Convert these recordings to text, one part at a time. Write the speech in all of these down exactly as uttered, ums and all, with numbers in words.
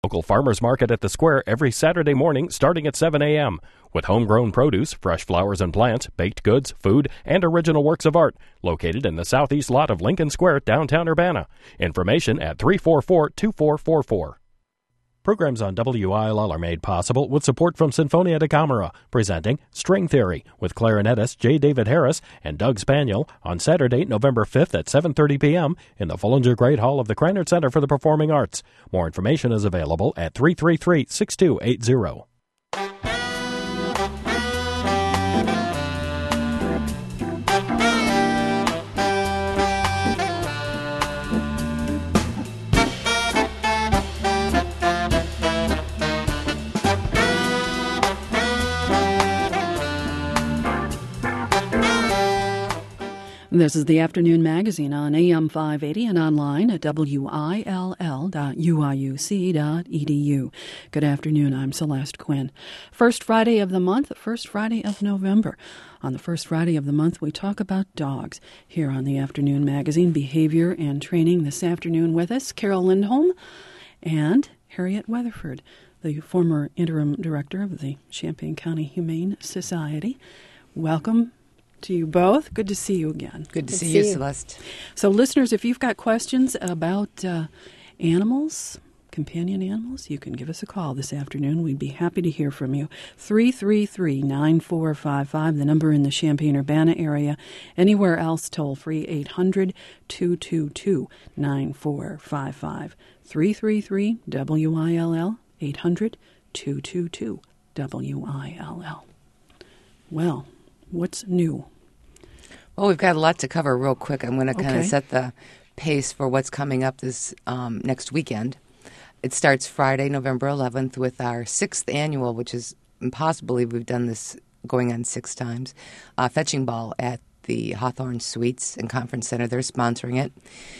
Local farmers market at the square every Saturday morning starting at seven a.m. with homegrown produce, fresh flowers and plants, baked goods, food, and original works of art. Located in the southeast lot of Lincoln Square, downtown Urbana. Information at three four four, two four four four. Programs on W I L L are made possible with support from Sinfonia da Camera, presenting String Theory with clarinetist J. David Harris and Doug Spaniel on Saturday, November fifth at seven thirty p.m. in the Fullinger Great Hall of the Krannert Center for the Performing Arts. More information is available at three three three, six two eight zero. This is the Afternoon Magazine on A M five eighty and online at W I L L dot U I U C dot E D U. Good afternoon, I'm Celeste Quinn. First Friday of the month, first Friday of November. On the first Friday of the month, we talk about dogs. Here on the Afternoon Magazine, behavior and training this afternoon with us, Carol Lindholm and Harriet Weatherford, the former interim director of the Champaign County Humane Society. Welcome to you both. Good to see you again. Good to see, see you, you, Celeste. So, listeners, if you've got questions about uh, animals, companion animals, you can give us a call this afternoon. We'd be happy to hear from you. three three three, nine four five five, the number in the Champaign-Urbana area. Anywhere else, toll free, eight hundred, two two two, nine four five five. three three three, W I L L, eight hundred, two two two, W I L L. Well, what's new? Well, we've got a lot to cover real quick. I'm going to kind Okay. of set the pace for what's coming up this um, next weekend. It starts Friday, November eleventh, with our sixth annual, which is impossible to believe we've done this going on six times, uh, fetching ball at the Hawthorne Suites and Conference Center. They're sponsoring it.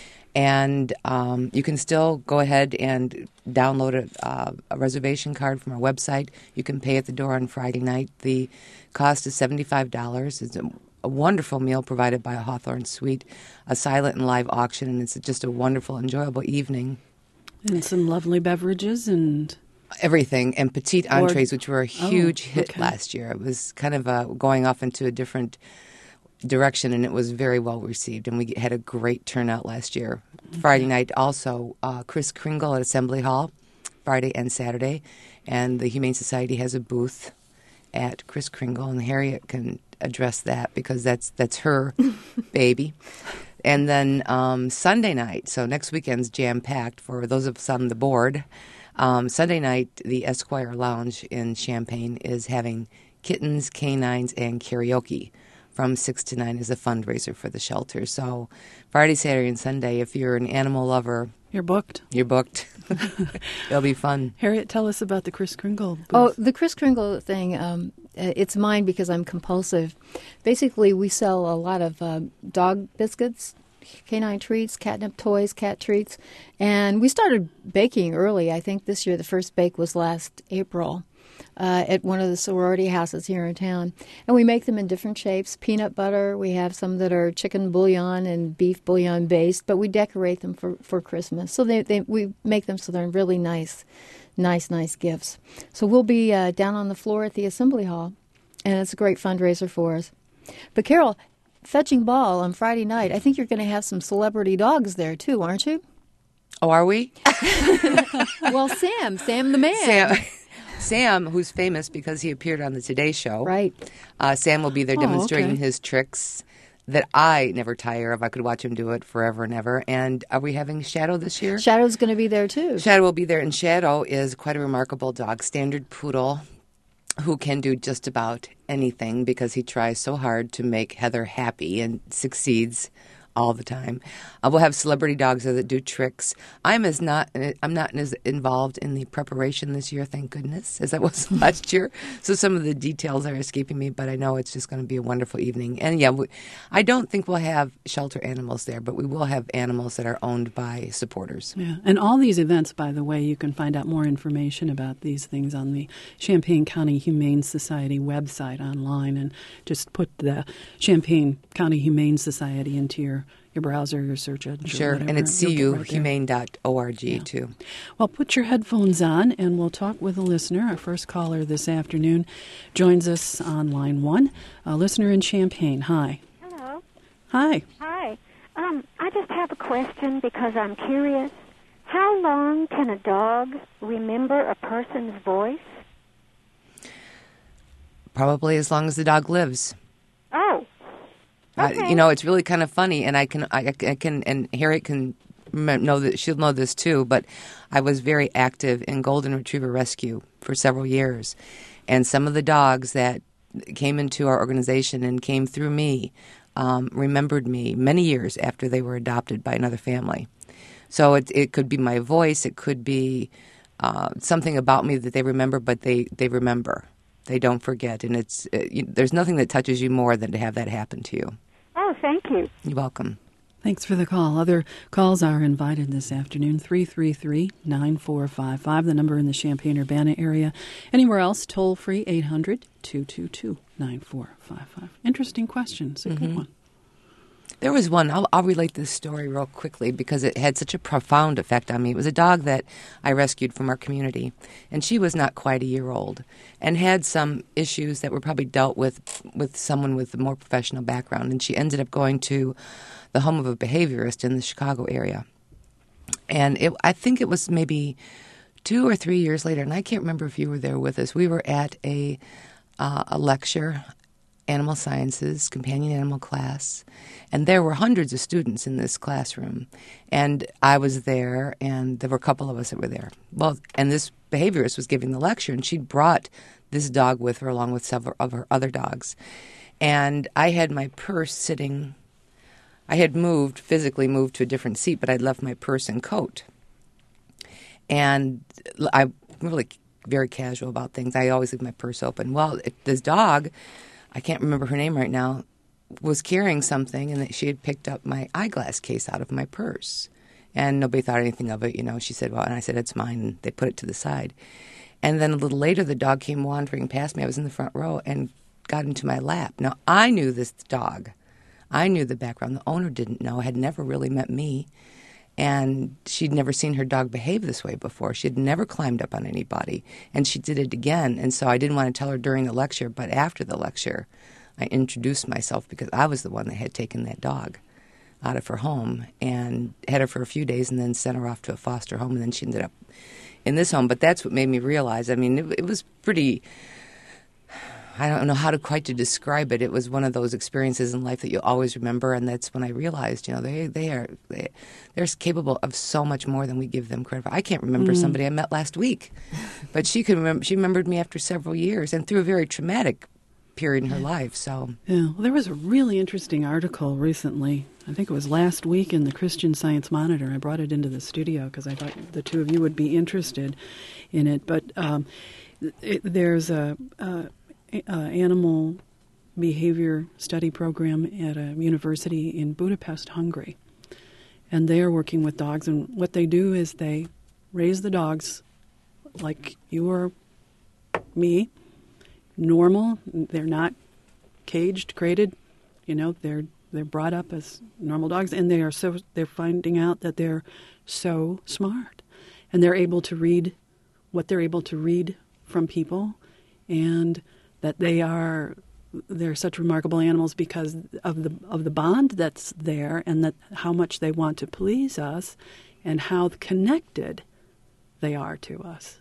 And um, you can still go ahead and download a, uh, a reservation card from our website. You can pay at the door on Friday night. The cost is seventy-five dollars. It's a, a wonderful meal provided by a Hawthorne Suite, a silent and live auction, and it's just a wonderful, enjoyable evening. And some lovely beverages and everything, and petite Or- entrees, which were a huge Oh, hit okay. last year. It was kind of uh, going off into a different direction, and it was very well received, and we had a great turnout last year. Okay. Friday night also, uh, Chris Kringle at Assembly Hall, Friday and Saturday, and the Humane Society has a booth at Chris Kringle, and Harriet can address that because that's that's her baby. And then um, Sunday night, so next weekend's jam-packed for those of us on the board. Um, Sunday night, the Esquire Lounge in Champaign is having kittens, canines, and karaoke from six to nine as a fundraiser for the shelter. So Friday, Saturday, and Sunday, if you're an animal lover, you're booked. you're booked. It'll be fun. Harriet, tell us about the Chris Kringle booth. Oh, the Chris Kringle thing, um, uh, it's mine because I'm compulsive. Basically, we sell a lot of uh, dog biscuits, canine treats, catnip toys, cat treats. And we started baking early. I think this year the first bake was last April uh, at one of the sorority houses here in town. And we make them in different shapes. Peanut butter. We have some that are chicken bouillon and beef bouillon based, but we decorate them for, for Christmas. So they, they we make them so they're really nice, nice, nice gifts. So we'll be uh, down on the floor at the Assembly Hall, and it's a great fundraiser for us. But Carol, fetching ball on Friday night, I think you're going to have some celebrity dogs there too, aren't you? Oh, are we? Well, Sam, Sam the man. Sam, Sam, who's famous because he appeared on the Today Show. Right. Uh, Sam will be there Oh, demonstrating okay. his tricks that I never tire of. I could watch him do it forever and ever. And are we having Shadow this year? Shadow's going to be there too. Shadow will be there, and Shadow is quite a remarkable dog, standard poodle, who can do just about anything because he tries so hard to make Heather happy and succeeds all the time. Uh, we'll have celebrity dogs there that do tricks. I'm as not I'm not as involved in the preparation this year, thank goodness, as I was last year. So some of the details are escaping me, but I know it's just going to be a wonderful evening. And yeah, we, I don't think we'll have shelter animals there, but we will have animals that are owned by supporters. Yeah, and all these events, by the way, you can find out more information about these things on the Champaign County Humane Society website online, and just put the Champaign County Humane Society into your your browser, your search engine. Sure, whatever. and it's You'll c get u right there. humane dot org Yeah. too. Well, put your headphones on, and we'll talk with a listener. Our first caller this afternoon joins us on line one, a listener in Champaign. Hi. Hello. Hi. Hi. Um, I just have a question because I'm curious. How long can a dog remember a person's voice? Probably as long as the dog lives. Oh. Uh, Okay. you know, it's really kind of funny, and I can, I, I can, and Harriet can m- know that she'll know this too. But I was very active in golden retriever rescue for several years, and some of the dogs that came into our organization and came through me um, remembered me many years after they were adopted by another family. So it it could be my voice, it could be uh, something about me that they remember, but they, they remember. They don't forget, and it's uh, you, there's nothing that touches you more than to have that happen to you. Oh, thank you. You're welcome. Thanks for the call. Other calls are invited this afternoon, three three three, nine four five five, the number in the Champaign-Urbana area. Anywhere else, toll-free, eight hundred, two two two, nine four five five. Interesting question. It's a Mm-hmm. good one. There was one, I'll, I'll relate this story real quickly because it had such a profound effect on me. It was a dog that I rescued from our community, and she was not quite a year old and had some issues that were probably dealt with with someone with a more professional background, and she ended up going to the home of a behaviorist in the Chicago area. And it, I think it was maybe two or three years later, and I can't remember if you were there with us. We were at a uh, a lecture, animal sciences, companion animal class, and there were hundreds of students in this classroom. And I was there, and there were a couple of us that were there. Well, and this behaviorist was giving the lecture, and she'd brought this dog with her along with several of her other dogs. And I had my purse sitting, I had moved, physically moved to a different seat, but I'd left my purse and coat. And I'm really very casual about things. I always leave my purse open. Well, it, this dog, I can't remember her name right now, was carrying something, and that she had picked up my eyeglass case out of my purse. And nobody thought anything of it, you know. She said, well, and I said, it's mine, and they put it to the side. And then a little later, the dog came wandering past me. I was in the front row and got into my lap. Now, I knew this dog. I knew the background. The owner didn't know, had never really met me. And she'd never seen her dog behave this way before. She had never climbed up on anybody. And she did it again. And so I didn't want to tell her during the lecture, but after the lecture, I introduced myself because I was the one that had taken that dog out of her home and had her for a few days and then sent her off to a foster home. And then she ended up in this home. But that's what made me realize, I mean, it, it was pretty... I don't know how to quite to describe it. It was one of those experiences in life that you always remember, and that's when I realized, you know, they they are they, they're capable of so much more than we give them credit for. I can't remember mm. somebody I met last week, but she could remember. She remembered me after several years and through a very traumatic period in her life. So yeah, well, there was a really interesting article recently. I think it was last week in the Christian Science Monitor. I brought it into the studio because I thought the two of you would be interested in it. But um, it, there's a. a Uh, animal behavior study program at a university in Budapest, Hungary. And they are working with dogs. And what they do is they raise the dogs like you or me, normal. They're not caged, crated. You know, they're they're brought up as normal dogs. And they are so they're finding out that they're so smart. And they're able to read what they're able to read from people. And that they are they're such remarkable animals because of the of the bond that's there, and that how much they want to please us, and how connected they are to us.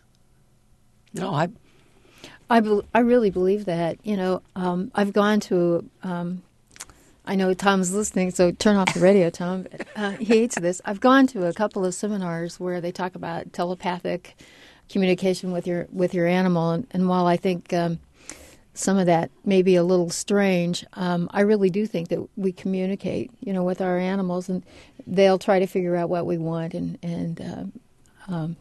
No, I, I, be, I really believe that. You know, um, I've gone to. Um, I know Tom's listening, so turn off the radio, Tom. Uh, he hates this. I've gone to a couple of seminars where they talk about telepathic communication with your with your animal, and, and while I think. Um, Some of that may be a little strange. Um, I really do think that we communicate, you know, with our animals, and they'll try to figure out what we want and and uh, um,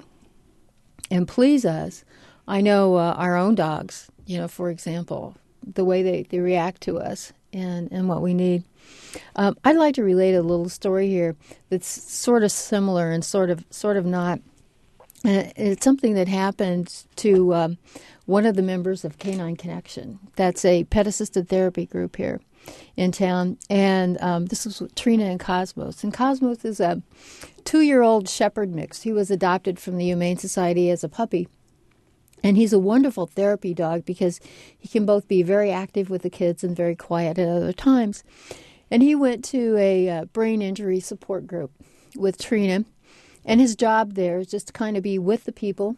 and please us. I know uh, our own dogs, you know, for example, the way they, they react to us and, and what we need. Um, I'd like to relate a little story here that's sort of similar and sort of sort of not. And it's something that happened to um, one of the members of Canine Connection. That's a pet-assisted therapy group here. in town, and um, this was with Trina and Cosmos. And Cosmos is a two-year-old shepherd mix. He was adopted from the Humane Society as a puppy. And he's a wonderful therapy dog because he can both be very active with the kids and very quiet at other times. And he went to a uh, brain injury support group with Trina. And his job there is just to kind of be with the people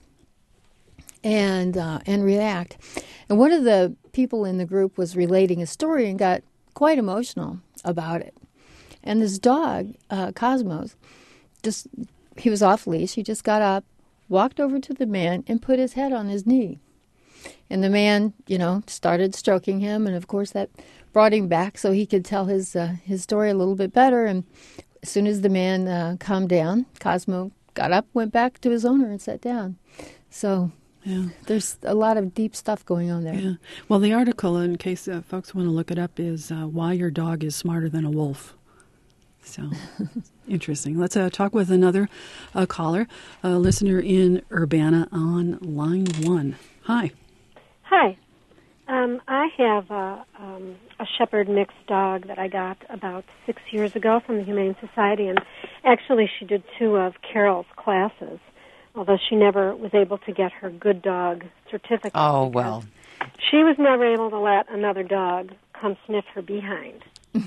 and uh, and react. And one of the people in the group was relating a story and got quite emotional about it. And this dog, uh, Cosmos, just he was off leash. He just got up, walked over to the man, and put his head on his knee. And the man, you know, started stroking him, and of course that brought him back so he could tell his uh, his story a little bit better. And as soon as the man uh, calmed down, Cosmo got up, went back to his owner, and sat down. So yeah, there's a lot of deep stuff going on there. Yeah. Well, the article, in case uh, folks want to look it up, is uh, Why Your Dog is Smarter Than a Wolf. So, interesting. Let's uh, talk with another uh, caller, a listener in Urbana on line one. Hi. Hi. Um, I have a, um, a shepherd mixed dog that I got about six years ago from the Humane Society, and actually she did two of Carol's classes, although she never was able to get her good dog certificate. Oh, well. She was never able to let another dog come sniff her behind.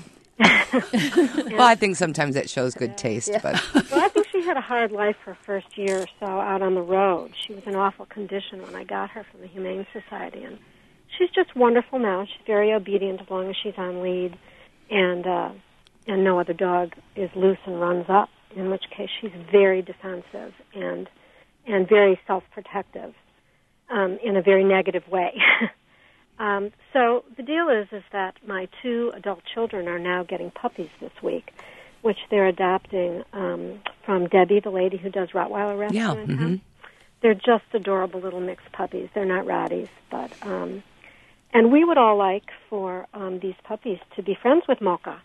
Well, I think sometimes that shows good taste. Yeah. But Well, I think she had a hard life her first year or so out on the road. She was in awful condition when I got her from the Humane Society, and she's just wonderful now. She's very obedient as long as she's on lead, and uh, and no other dog is loose and runs up, in which case she's very defensive and and very self-protective um, in a very negative way. um, so the deal is is that my two adult children are now getting puppies this week, which they're adopting um, from Debbie, the lady who does Rottweiler rescue yeah, in town. mm-hmm. They're just adorable little mixed puppies. They're not Rotties, but um, and we would all like for um, these puppies to be friends with Mocha.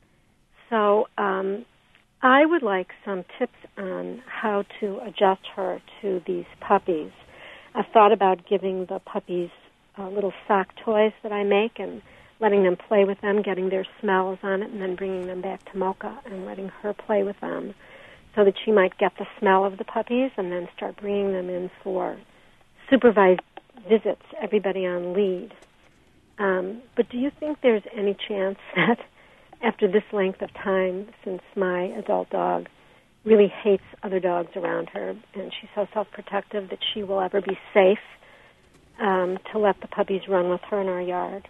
So um, I would like some tips on how to adjust her to these puppies. I've thought about giving the puppies uh, little sock toys that I make and letting them play with them, getting their smells on it, and then bringing them back to Mocha and letting her play with them so that she might get the smell of the puppies and then start bringing them in for supervised visits, everybody on lead. Um, but do you think there's any chance that after this length of time, since my adult dog really hates other dogs around her and she's so self-protective, that she will ever be safe um, to let the puppies run with her in our yard?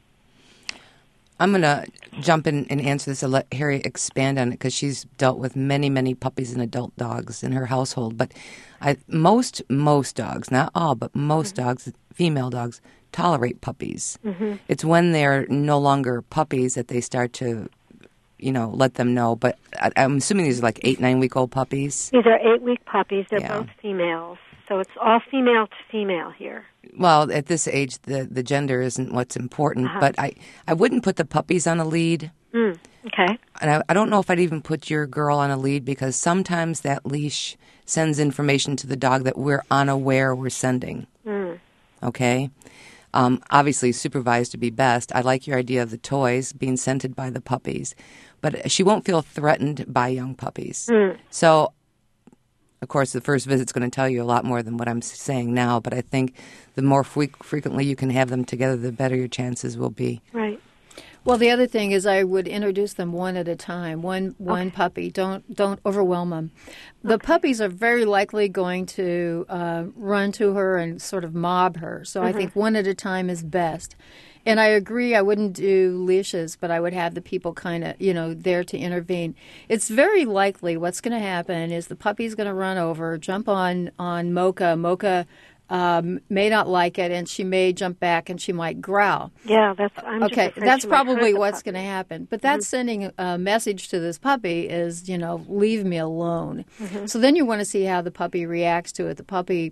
I'm going to jump in and answer this and let Harry expand on it because she's dealt with many, many puppies and adult dogs in her household. But I, most, most dogs, not all, but most mm-hmm. dogs, female dogs, tolerate puppies. Mm-hmm. It's when they're no longer puppies that they start to, you know, let them know. But I, I'm assuming these are like eight, nine-week-old puppies. These are eight-week puppies. They're yeah. both females. So it's all female to female here. Well, at this age, the, the gender isn't what's important. Uh-huh. But I, I wouldn't put the puppies on a lead. Mm, okay. And I, I don't know if I'd even put your girl on a lead because sometimes that leash sends information to the dog that we're unaware we're sending. Mm. Okay? Um, obviously, supervised to be best. I like your idea of the toys being scented by the puppies. But she won't feel threatened by young puppies. Mm. So, of course, the first visit's going to tell you a lot more than what I'm saying now. But I think the more fre- frequently you can have them together, the better your chances will be. Right. Well, the other thing is I would introduce them one at a time, one one okay. puppy. Don't don't overwhelm them. The okay. puppies are very likely going to uh, run to her and sort of mob her. So mm-hmm. I think one at a time is best. And I agree, I wouldn't do leashes, but I would have the people kind of, you know, there to intervene. It's very likely what's going to happen is the puppy's going to run over, jump on, on Mocha. Mocha um, may not like it, and she may jump back, and she might growl. Yeah, that's I'm okay. Just that's she probably might what's going to happen. But that's mm-hmm. sending a message to this puppy is, you know, leave me alone. Mm-hmm. So then you want to see how the puppy reacts to it. The puppy,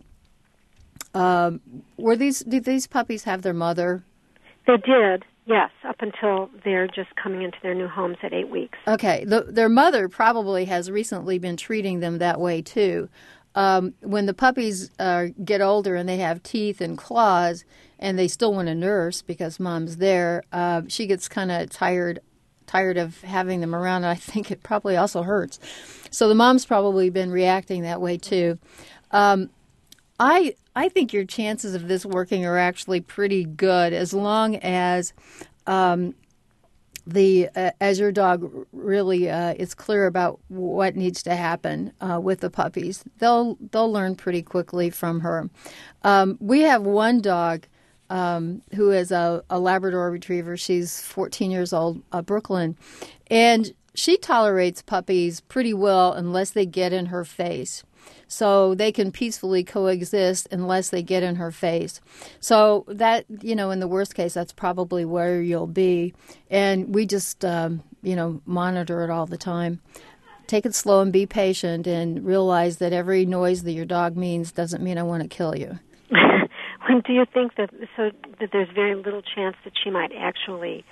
um, were these did these puppies have their mother? They did, yes, up until they're just coming into their new homes at eight weeks. Okay. The, their mother probably has recently been treating them that way, too. um, when the puppies uh, get older and they have teeth and claws and they still want to nurse because mom's there, uh, she gets kind of tired tired of having them around. And I think it probably also hurts. So the mom's probably been reacting that way too. Um, I I think your chances of this working are actually pretty good as long as um, the uh, as your dog really uh, is clear about what needs to happen uh, with the puppies. They'll they'll learn pretty quickly from her. Um, we have one dog um, who is a, a Labrador Retriever. She's fourteen years old, uh, Brooklyn, and she tolerates puppies pretty well unless they get in her face. So they can peacefully coexist unless they get in her face. So that, you know, in the worst case, that's probably where you'll be. And we just, um, you know, monitor it all the time. Take it slow and be patient and realize that every noise that your dog means doesn't mean I want to kill you. When do you think that, so that there's very little chance that she might actually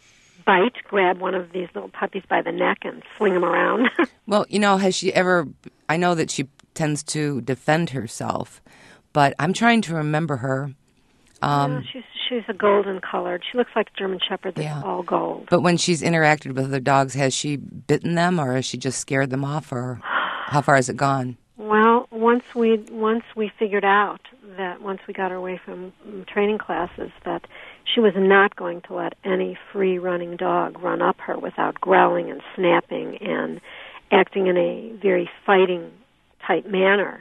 bite, grab one of these little puppies by the neck and fling them around? Well, you know, has she ever, I know that she tends to defend herself, but I'm trying to remember her. Um, yeah, she's she's a golden colored. She looks like a German Shepherd that's yeah. all gold. But when she's interacted with other dogs, has she bitten them or has she just scared them off, or how far has it gone? Well, once we once we figured out that once we got her away from training classes that she was not going to let any free-running dog run up her without growling and snapping and acting in a very fighting type manner,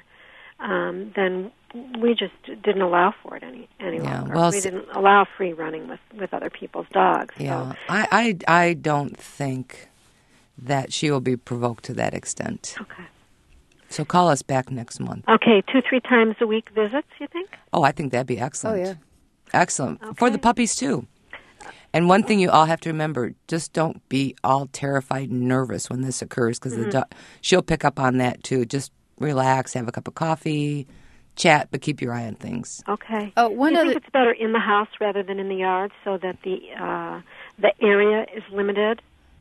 um, then we just didn't allow for it any any yeah, longer. Well, we didn't allow free running with, with other people's dogs. Yeah, so. I, I, I don't think that she will be provoked to that extent. Okay. So call us back next month. Okay, two, three times a week visits, you think? Oh, I think that'd be excellent. Oh, yeah. Excellent. Okay. For the puppies, too. And one thing you all have to remember, just don't be all terrified and nervous when this occurs, because mm-hmm. the do- she'll pick up on that, too. Just relax, have a cup of coffee, chat, but keep your eye on things. Okay. Oh, one Do you other... think it's better in the house rather than in the yard so that the uh, the area is limited?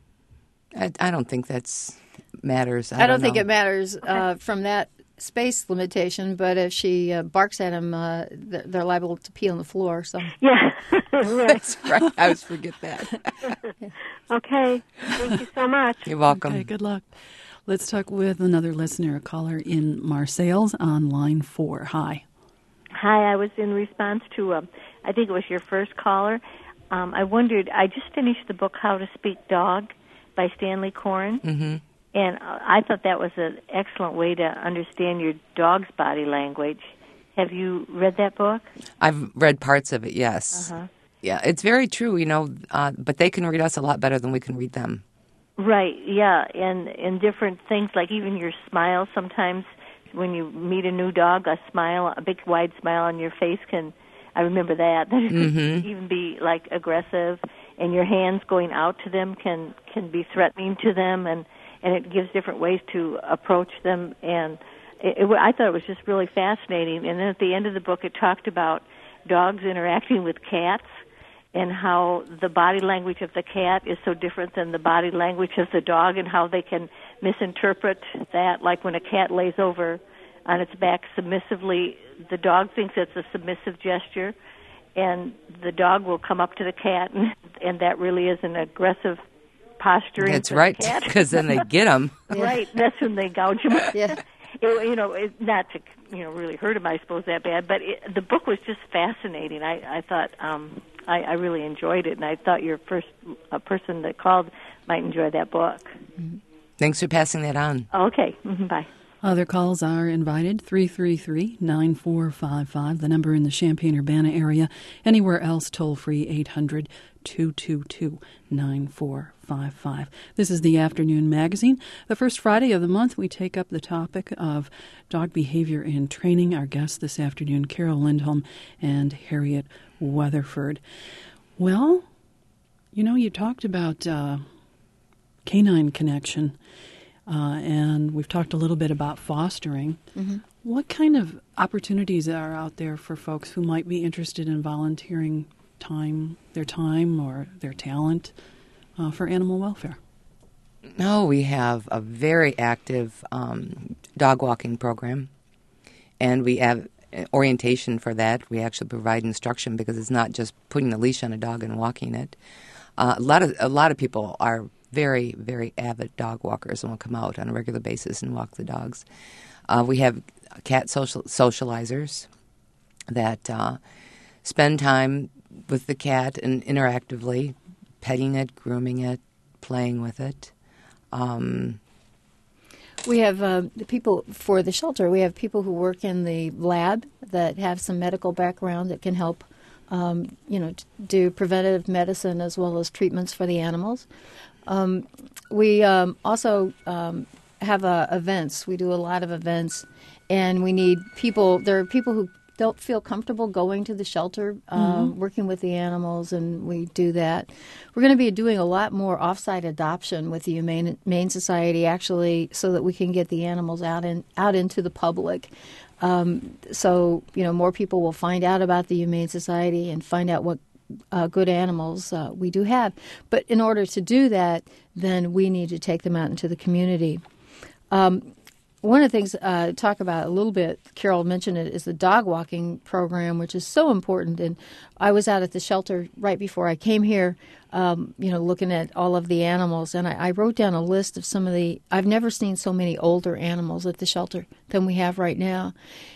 I, I don't think that's matters. I, I don't, don't think know. it matters uh, from that space limitation, but if she uh, barks at him, uh, they're liable to pee on the floor. So Yeah, right. That's right. I always forget that. Okay. Thank you so much. You're welcome. Okay, good luck. Let's talk with another listener, a caller in Marseilles on line four. Hi. Hi, I was in response to, um, I think it was your first caller. Um, I wondered, I just finished the book How to Speak Dog by Stanley Coren, Mm-hmm. and I thought that was an excellent way to understand your dog's body language. Have you read that book? I've read parts of it, yes. Uh-huh. Yeah, it's very true, you know, uh, but they can read us a lot better than we can read them. Right, yeah, and, and different things, like even your smile sometimes when you meet a new dog, a smile, a big wide smile on your face can, I remember that, that it Mm-hmm. can even be like aggressive, and your hands going out to them can, can be threatening to them, and, and it gives different ways to approach them, and it, it, I thought it was just really fascinating. And then at the end of the book it talked about dogs interacting with cats, and how the body language of the cat is so different than the body language of the dog, and how they can misinterpret that. Like when a cat lays over on its back submissively, the dog thinks it's a submissive gesture, and the dog will come up to the cat, and, and that really is an aggressive posturing. That's for right, the cat. because then they get them. Right, that's when they gouge him. Yeah. It, you know, it, not to you know really hurt him, I suppose, that bad. But it, the book was just fascinating. I, I thought um, I, I really enjoyed it, and I thought your first uh, person that called might enjoy that book. Thanks for passing that on. Okay, bye. Other calls are invited, three three three, nine four five five, the number in the Champaign-Urbana area. Anywhere else, toll-free, eight hundred, two two two, nine four five five. This is the Afternoon Magazine. The first Friday of the month, we take up the topic of dog behavior and training. Our guests this afternoon, Carol Lindholm and Harriet Weatherford. Well, you know, you talked about uh, canine connection. Uh, and we've talked a little bit about fostering. Mm-hmm. What kind of opportunities are out there for folks who might be interested in volunteering time, their time or their talent uh, for animal welfare? No, we have a very active um, dog walking program. and we have orientation for that. We actually provide instruction because it's not just putting the leash on a dog and walking it. Uh, a lot of a lot of people are very, very avid dog walkers and will come out on a regular basis and walk the dogs. Uh, we have cat social socializers that uh, spend time with the cat and interactively petting it, grooming it, playing with it. Um, We have uh, the people for the shelter. We have people who work in the lab that have some medical background that can help, um, you know, do preventative medicine as well as treatments for the animals. Um, we um, also um, have uh, events. We do a lot of events, and we need people. There are people who don't feel comfortable going to the shelter, uh, mm-hmm. working with the animals, and we do that. We're going to be doing a lot more off-site adoption with the Humane, Humane Society, actually, so that we can get the animals out in, out into the public. Um, so, you know, more people will find out about the Humane Society and find out what uh, good animals uh, we do have. But in order to do that, then we need to take them out into the community. Um, One of the things uh, to talk about a little bit, Carol mentioned it, is the dog walking program, which is so important. And I was out at the shelter right before I came here, um, you know, looking at all of the animals. And I, I wrote down a list of some of the, I've never seen so many older animals at the shelter than we have right now.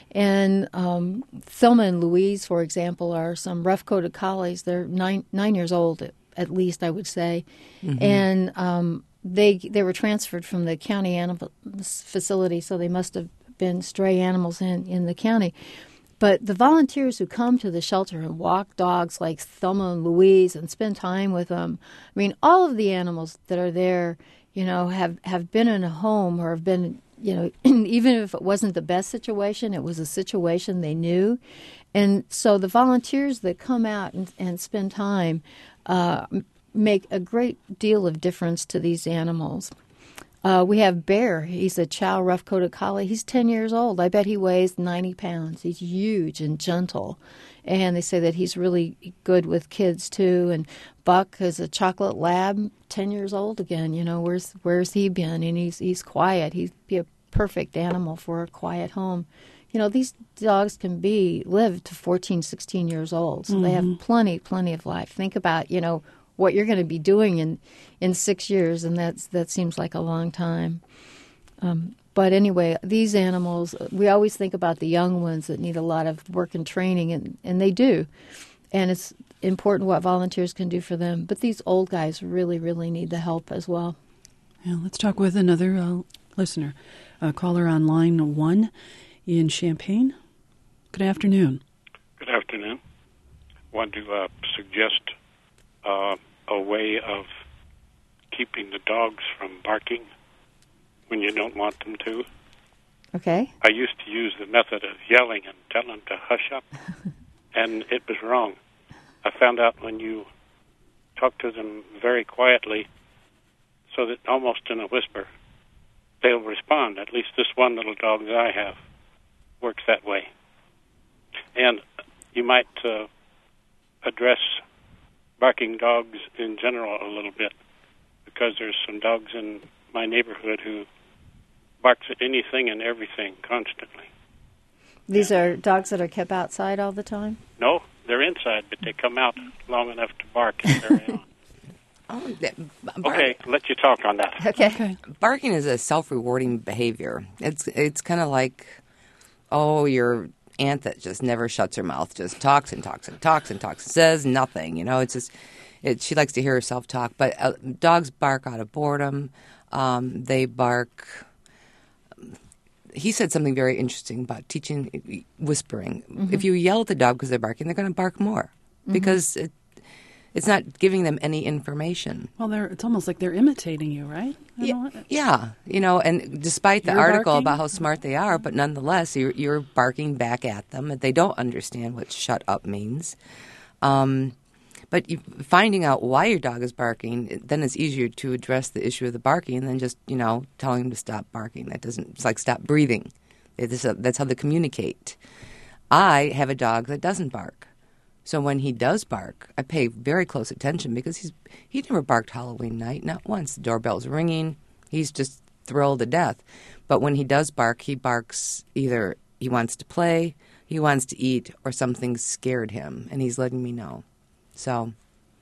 And um, Thelma and Louise, for example, are some rough-coated collies. They're nine, nine years old, at, at least, I would say. Mm-hmm. And um They they were transferred from the county animal facility, so they must have been stray animals in, in the county. But the volunteers who come to the shelter and walk dogs like Thelma and Louise and spend time with them, I mean, all of the animals that are there, you know, have, have been in a home or have been, you know, even if it wasn't the best situation, it was a situation they knew. And so the volunteers that come out and, and spend time uh make a great deal of difference to these animals. Uh, we have Bear. He's a chow rough-coated collie. He's ten years old. I bet he weighs ninety pounds. He's huge and gentle. And they say that he's really good with kids, too. And Buck is a chocolate lab, ten years old again. You know, where's where's he been? And he's, he's quiet. He'd be a perfect animal for a quiet home. You know, these dogs can be, live to fourteen, sixteen years old. So mm-hmm. they have plenty, plenty of life. Think about, you know, what you're going to be doing in, in six years, and that's that seems like a long time. Um, but anyway, these animals, we always think about the young ones that need a lot of work and training, and, and they do. And it's important what volunteers can do for them. But these old guys really, really need the help as well. Yeah, let's talk with another uh, listener. Uh, caller on line one in Champaign. Good afternoon. Good afternoon. I want to uh, suggest uh, a way of keeping the dogs from barking when you don't want them to. Okay. I used to use the method of yelling and telling them to hush up, and it was wrong. I found out when you talk to them very quietly, so that almost in a whisper, they'll respond. At least this one little dog that I have works that way. And you might uh, address barking dogs in general a little bit, because there's some dogs in my neighborhood who barks at anything and everything constantly. These are dogs that are kept outside all the time? No, they're inside, but they come out long enough to bark and carry on. Oh, that, bark. Okay, let you talk on that. Okay. Okay. Barking is a self-rewarding behavior. It's it's kind of like, oh, your aunt that just never shuts her mouth, just talks and talks and talks and talks, says nothing. You know, it's just, it, she likes to hear herself talk. But uh, dogs bark out of boredom. Um, they bark. He said something very interesting about teaching whispering. Mm-hmm. If you yell at the dog because they're barking, they're going to bark more mm-hmm. because it, it's not giving them any information. Well, they're it's almost like they're imitating you, right? Yeah, yeah, you know, and despite the you're article barking? about how smart they are, but nonetheless, you're, you're barking back at them. They don't understand what shut up means. Um, but you, finding out why your dog is barking, then it's easier to address the issue of the barking than just, you know, telling them to stop barking. That doesn't, it's like stop breathing. It's a, that's how they communicate. I have a dog that doesn't bark. So when he does bark, I pay very close attention because he's he never barked Halloween night, not once. The doorbell's ringing. He's just thrilled to death. But when he does bark, he barks either he wants to play, he wants to eat, or something scared him, and he's letting me know. So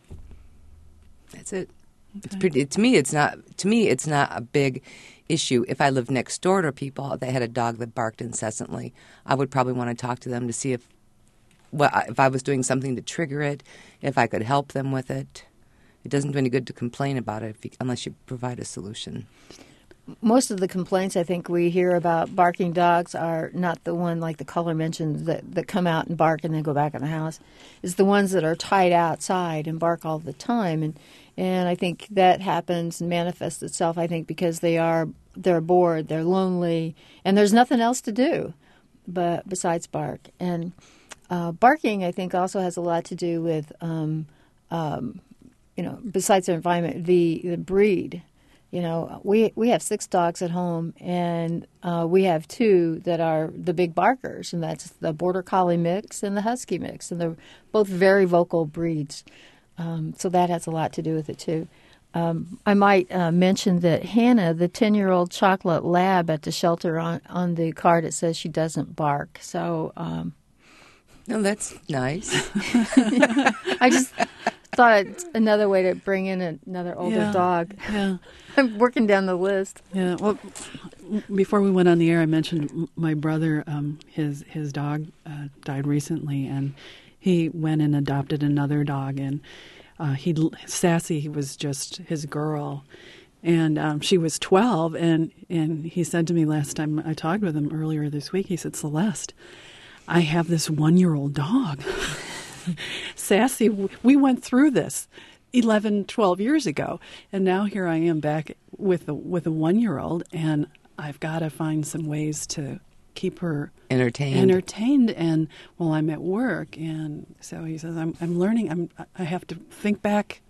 that's it. Okay. It's pretty. To me, it's not. To me, it's not a big issue. If I lived next door to people that had a dog that barked incessantly, I would probably want to talk to them to see if, well, if I was doing something to trigger it, if I could help them with it. It doesn't do any good to complain about it if you, unless you provide a solution. Most of the complaints I think we hear about barking dogs are not the one like the caller mentioned that, that come out and bark and then go back in the house. It's the ones that are tied outside and bark all the time. And and I think that happens and manifests itself, I think, because they are they're bored, they're lonely, and there's nothing else to do but besides bark. And uh, barking, I think, also has a lot to do with, um, um, you know, besides the environment, the, the breed. You know, we we have six dogs at home, and uh, we have two that are the big barkers, and that's the Border Collie mix and the Husky mix, and they're both very vocal breeds. Um, so that has a lot to do with it, too. Um, I might uh, mention that Hannah, the ten-year-old chocolate lab at the shelter, on, on the card it says she doesn't bark. So, um, no, that's nice. I just thought it's another way to bring in another older yeah, dog. Yeah. I'm working down the list. Yeah. Well, before we went on the air, I mentioned my brother, um, his his dog uh, died recently, and he went and adopted another dog, and uh, he Sassy was just his girl, and um, she was twelve, and, and he said to me last time I talked with him earlier this week, he said, Celeste, I have this one-year-old dog. Sassy, we went through this eleven, twelve years ago, and now here I am back with a, with a one-year-old, and I've got to find some ways to keep her entertained. Entertained, and while I'm at work, and so he says, I'm I'm learning. I'm I have to think back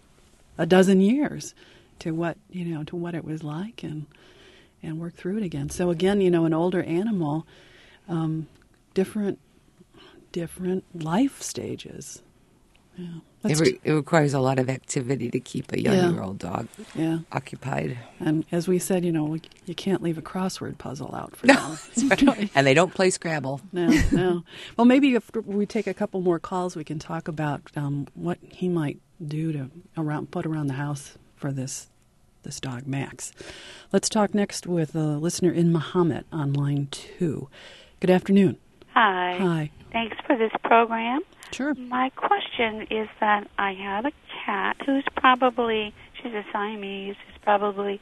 a dozen years to what you know to what it was like, and and work through it again. So again, you know, an older animal, um, different. different life stages. Yeah. It, re- it requires a lot of activity to keep a young-year-old yeah. dog yeah. occupied. And as we said, you know, you can't leave a crossword puzzle out for no, them. Right. And they don't play Scrabble. No, no. Well, maybe if we take a couple more calls, we can talk about um, what he might do to around put around the house for this this dog, Max. Let's talk next with a listener in Muhammad on line two. Good afternoon. Hi. Hi. Thanks for this program. Sure. My question is that I have a cat who's probably, she's a Siamese, who's probably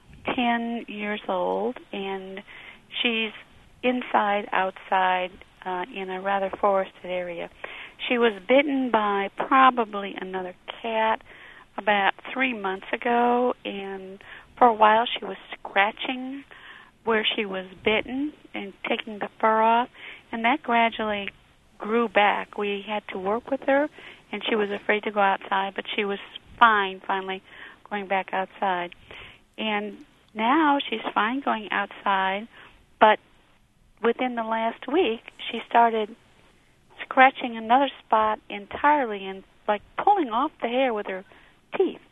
ten years old, and she's inside, outside, uh, in a rather forested area. She was bitten by probably another cat about three months ago, and for a while she was scratching where she was bitten and taking the fur off, and that gradually grew back. We had to work with her, and she was afraid to go outside, but she was fine finally going back outside. And now she's fine going outside, but within the last week, she started scratching another spot entirely and like pulling off the hair with her teeth.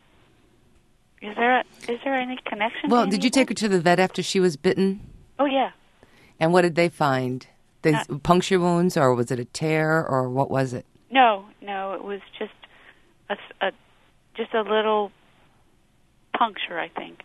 Is there a, is there any connection? Well, to did you take her to the vet after she was bitten? Oh, yeah. And what did they find? They Uh, puncture wounds, or was it a tear, or what was it? No, no, it was just a, a just a little puncture, I think.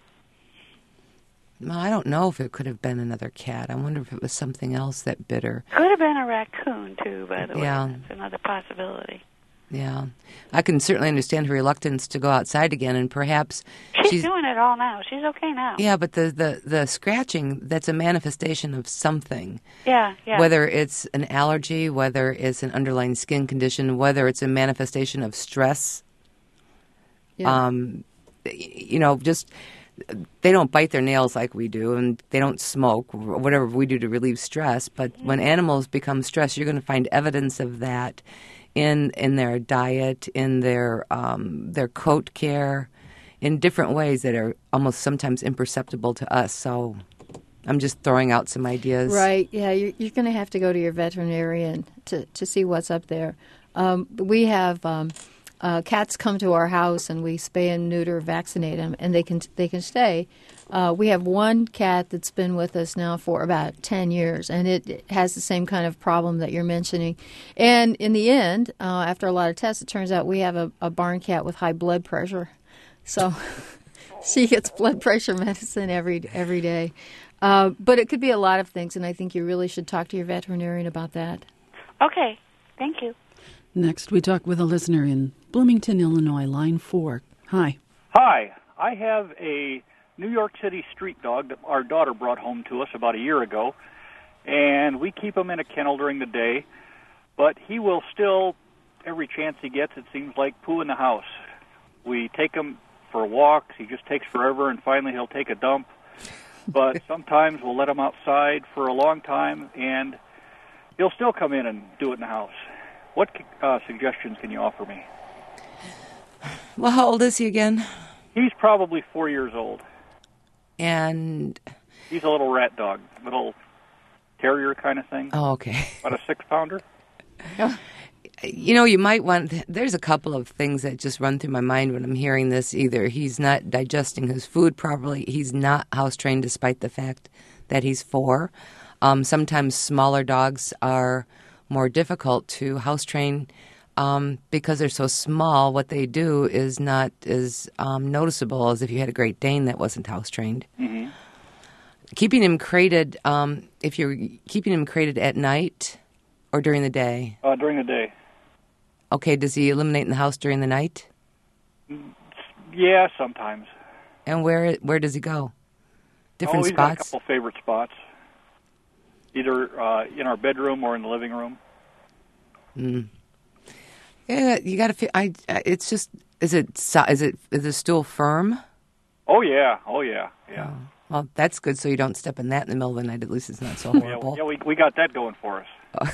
Well, I don't know if it could have been another cat. I wonder if it was something else that bit her. Could have been a raccoon, too, by the Yeah. way. That's another possibility. Yeah. I can certainly understand her reluctance to go outside again, and perhaps She's, she's doing it all now. She's okay now. Yeah, but the, the, the scratching, that's a manifestation of something. Yeah, yeah. Whether it's an allergy, whether it's an underlying skin condition, whether it's a manifestation of stress. Yeah. Um, you know, just they don't bite their nails like we do, and they don't smoke, whatever we do to relieve stress. But mm-hmm. when animals become stressed, you're going to find evidence of that in in their diet, in their um, their coat care, in different ways that are almost sometimes imperceptible to us. So I'm just throwing out some ideas. Right, yeah, you're, you're going to have to go to your veterinarian to, to see what's up there. Um, we have um, uh, cats come to our house and we spay and neuter, vaccinate them, and they can they can stay. Uh, we have one cat that's been with us now for about ten years, and it, it has the same kind of problem that you're mentioning. And in the end, uh, after a lot of tests, it turns out we have a, a barn cat with high blood pressure. So she gets blood pressure medicine every every day. Uh, but it could be a lot of things, and I think you really should talk to your veterinarian about that. Okay. Thank you. Next, we talk with a listener in Bloomington, Illinois, line four. Hi. Hi. I have a New York City street dog that our daughter brought home to us about a year ago, and we keep him in a kennel during the day, but he will still, every chance he gets, it seems like, poo in the house. We take him for walks. He just takes forever, and finally he'll take a dump. But sometimes we'll let him outside for a long time, and he'll still come in and do it in the house. What uh, suggestions can you offer me? Well, how old is he again? He's probably four years old. And he's a little rat dog, little terrier kind of thing. Oh, okay. About a six-pounder. You know, you might want, there's a couple of things that just run through my mind when I'm hearing this. Either he's not digesting his food properly, he's not house-trained despite the fact that he's four. Um, sometimes smaller dogs are more difficult to house-train um, because they're so small. What they do is not as um, noticeable as if you had a Great Dane that wasn't house-trained. Mm-hmm. Keeping him crated, um, if you're keeping him crated at night or during the day? Uh, during the day. Okay, does he eliminate in the house during the night? Yeah, sometimes. And where where does he go? Different oh, he's spots? Got a couple favorite spots. Either uh, in our bedroom or in the living room. Mm. Yeah, you got to. I. It's just. Is it? Is it? Is the stool firm? Oh yeah. Oh yeah. Yeah. Oh, well, that's good. So you don't step in that in the middle of the night. At least it's not so horrible. yeah, yeah, we we got that going for us. Oh.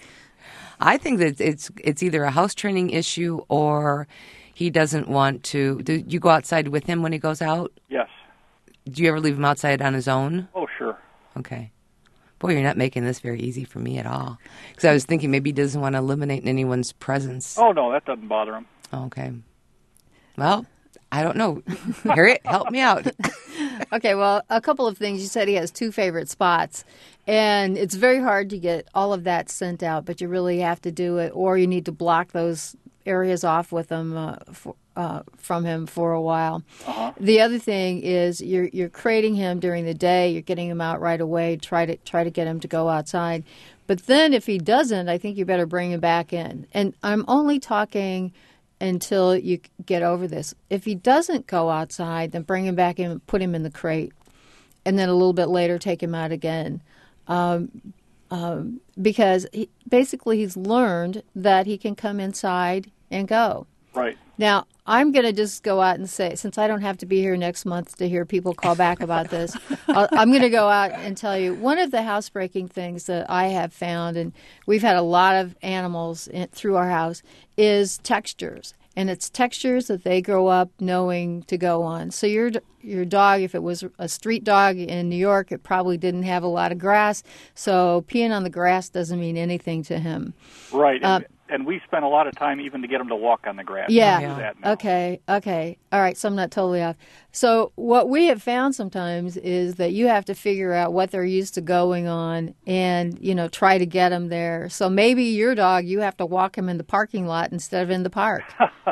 I think that it's it's either a house training issue or he doesn't want to. Do you go outside with him when he goes out? Yes. Do you ever leave him outside on his own? Oh, sure. Okay. Boy, you're not making this very easy for me at all. Because I was thinking maybe he doesn't want to eliminate in anyone's presence. Oh, no, that doesn't bother him. Okay. Well, I don't know. Harriet, help me out. Okay, well, a couple of things. You said he has two favorite spots, and it's very hard to get all of that sent out, but you really have to do it, or you need to block those areas off with him uh, for, uh, from him for a while. Uh-huh. The other thing is you're you're crating him during the day. You're getting him out right away. Try to try to get him to go outside, but then if he doesn't, I think you better bring him back in. And I'm only talking until you get over this. If he doesn't go outside, then bring him back in and put him in the crate. And then a little bit later, take him out again. Um, um, because he, basically he's learned that he can come inside and go. Right. Now, I'm going to just go out and say, since I don't have to be here next month to hear people call back about this, I'll, I'm going to go out and tell you one of the housebreaking things that I have found, and we've had a lot of animals in, through our house, is textures. And it's textures that they grow up knowing to go on. So your your dog, if it was a street dog in New York, it probably didn't have a lot of grass. So peeing on the grass doesn't mean anything to him. Right. Uh, and, and we spent a lot of time even to get him to walk on the grass. Yeah. Do that now. Okay. Okay. All right. So I'm not totally off. So what we have found sometimes is that you have to figure out what they're used to going on and, you know, try to get them there. So maybe your dog, you have to walk him in the parking lot instead of in the park.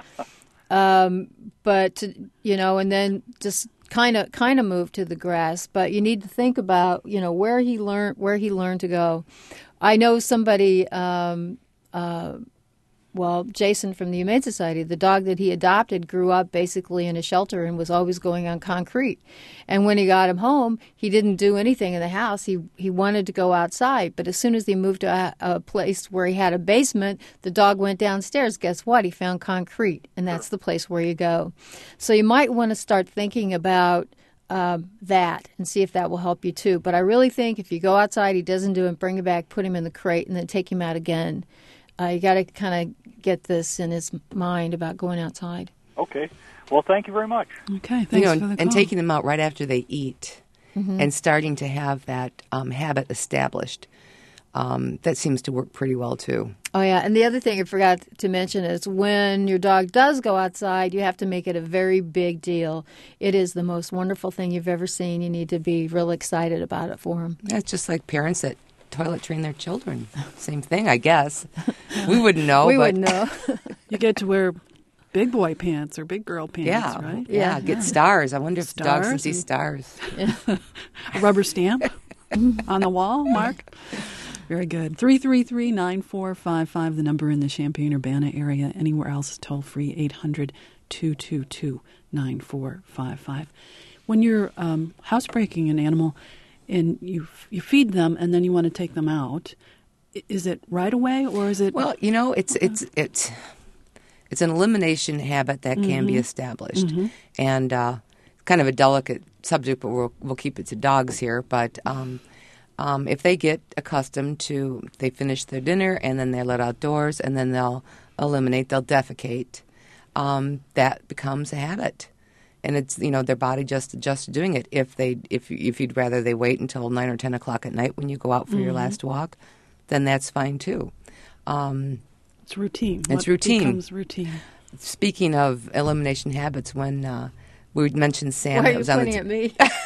um, but, to, you know, and then just kind of kind of move to the grass. But you need to think about, you know, where he learned where he learned to go. I know somebody. Um, uh, Well, Jason from the Humane Society, the dog that he adopted grew up basically in a shelter and was always going on concrete. And when he got him home, he didn't do anything in the house. He he wanted to go outside. But as soon as he moved to a, a place where he had a basement, the dog went downstairs. Guess what? He found concrete, and that's the place where you go. So you might want to start thinking about um, that and see if that will help you too. But I really think if you go outside, he doesn't do it, bring him back, put him in the crate, and then take him out again. Uh, you got to kind of get this in his mind about going outside. Okay. Well, thank you very much. Okay, thanks you know, for the call. and taking them out right after they eat Mm-hmm. and starting to have that um, habit established. um, that seems to work pretty well too. Oh, yeah. And the other thing I forgot to mention is when your dog does go outside, you have to make it a very big deal. It is the most wonderful thing you've ever seen. You need to be real excited about it for them. Yeah, it's just like parents that toilet train their children. Same thing, I guess. We wouldn't know. we but wouldn't know. You get to wear big boy pants or big girl pants, yeah, right? Yeah, Yeah. get stars. I wonder if the dogs can Stars see and- stars. A rubber stamp on the wall, Mark. Very good. three three three, nine four five five, the number in the Champaign-Urbana area. Anywhere else is toll-free, eight hundred, two two two, nine four five five. When you're um, housebreaking an animal and you you feed them and then you want to take them out, i- is it right away or is it... Well, you know, it's it's it's it's an elimination habit that can be established, and uh, kind of a delicate subject, but we'll we'll keep it to dogs here. But um, um, if they get accustomed to, they finish their dinner and then they're let outdoors, and then they'll eliminate, they'll defecate. Um, that becomes a habit, and it's you know their body just adjusts to doing it. If they if if you'd rather they wait until nine or ten o'clock at night when you go out for your last walk, then that's fine too. Um, It's routine. It's What routine. becomes routine. Speaking of elimination habits, when uh, we mentioned Sam, Why are that you was on pointing the at me?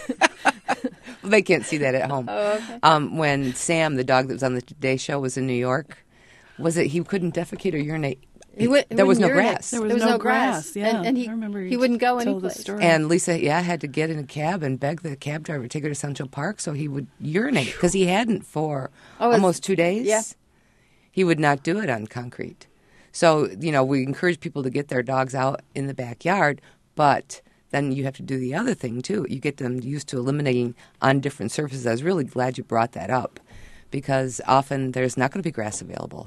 well, they can't see that at home. Oh, okay. Um, when Sam, the dog that was on the Today Show, was in New York, was it he couldn't defecate or urinate? He would, there was no urinate. grass, There was There was no no grass. grass, yeah. And, and he, I remember he you wouldn't go told the anyplace. story. and Lisa, yeah, had to get in a cab and beg the cab driver to take her to Central Park so he would urinate because he hadn't for Oh, it's- almost two days. yeah. He would not do it on concrete. So, you know, we encourage people to get their dogs out in the backyard, but then you have to do the other thing, too. You get them used to eliminating on different surfaces. I was really glad you brought that up because often there's not going to be grass available.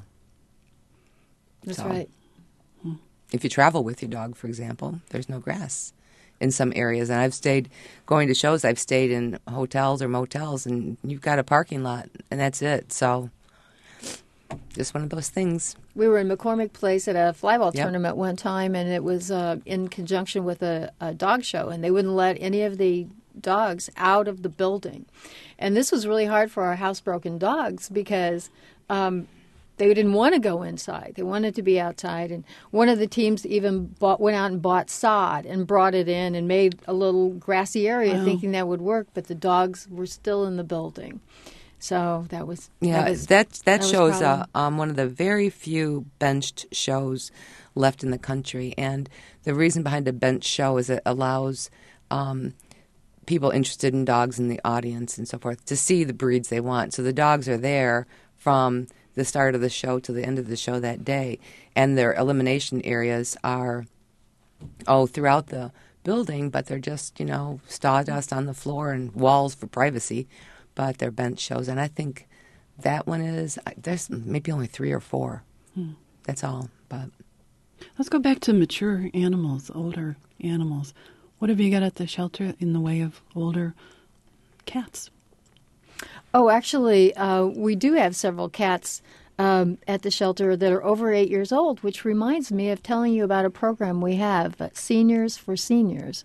That's So, right. If you travel with your dog, for example, there's no grass in some areas. And I've stayed, going to shows, I've stayed in hotels or motels, and you've got a parking lot, and that's it. So just one of those things. We were in McCormick Place at a flyball Yep. tournament one time, and it was uh, in conjunction with a, a dog show, and they wouldn't let any of the dogs out of the building. And this was really hard for our housebroken dogs because um, they didn't want to go inside. They wanted to be outside. And one of the teams even bought, went out and bought sod and brought it in and made a little grassy area Wow. thinking that would work, but the dogs were still in the building. So that was Yeah, that was, that that, that was shows uh, problem. um, one of the very few benched shows left in the country. And the reason behind a bench show is it allows um, people interested in dogs in the audience and so forth to see the breeds they want. So the dogs are there from the start of the show to the end of the show that day. And their elimination areas are, oh, throughout the building, but they're just, you know, sawdust on the floor and walls for privacy. But they're bench shows. And I think that one is, there's maybe only three or four. Hmm. That's all. But Let's go back to mature animals, older animals. What have you got at the shelter in the way of older cats? Oh, actually, uh, we do have several cats um, at the shelter that are over eight years old, which reminds me of telling you about a program we have, uh, Seniors for Seniors.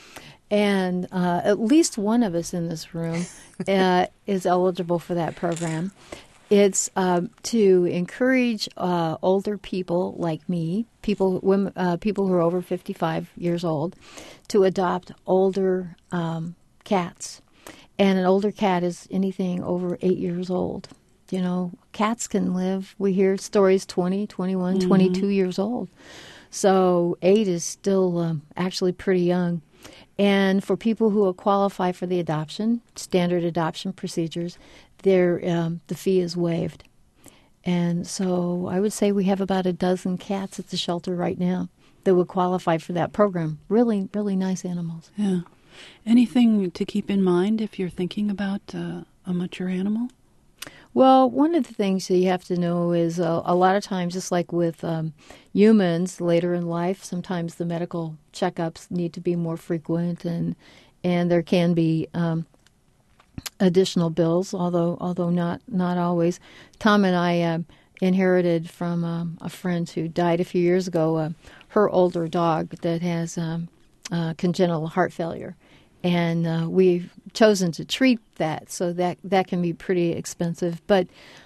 And uh, at least one of us in this room uh, is eligible for that program. It's uh, to encourage uh, older people like me, people women, uh, people who are over fifty-five years old, to adopt older um, cats. And an older cat is anything over eight years old. You know, cats can live, we hear stories twenty, twenty-one, mm-hmm. twenty-two years old. So eight is still um, actually pretty young. And for people who will qualify for the adoption, standard adoption procedures, there um, the fee is waived. And so I would say we have about a dozen cats at the shelter right now that would qualify for that program. Really, really nice animals. Yeah. Anything to keep in mind if you're thinking about uh, a mature animal? Well, one of the things that you have to know is uh, a lot of times, just like with um, humans later in life, sometimes the medical checkups need to be more frequent, and and there can be um, additional bills, although although not not always. Tom and I uh, inherited from um, a friend who died a few years ago uh, her older dog that has um, uh, congenital heart failure. and uh, we've chosen to treat that, so that that can be pretty expensive. But